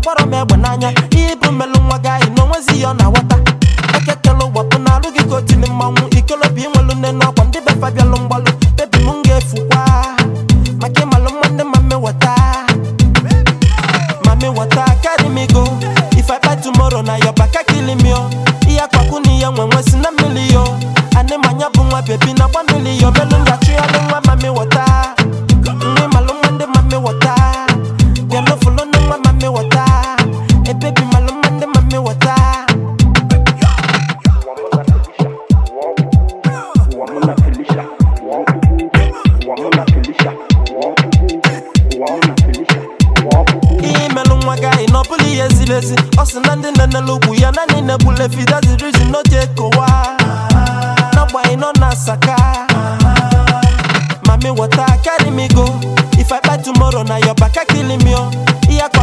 gbara m egbe n'anya ibu melu nwa gị no nwezi yo na wata ekekelo gbapụ na alụ gị kotili mmanwụ ikolobi nwelu nne n'ọkwa ndị befa bịalụ mgbalụ bebi m ga-efukwa maka ịmalụ nwanne mame wata carry me go if I buy tomorrow na your back kill me oh iya kwaku ni ya nwenwe si na milio ane manya bụ nwa bebi na gba milio melu nga trialu nwa mame wata nwe malụ mwende mame wata bialo fulo nwa mame wata e baby malụ mwende mame wata no bully easy osinande nalugu ya nani nebule fi that's the reason no take owa no boy no nasaka mami water carry me go if I buy tomorrow na your back kill me oh iya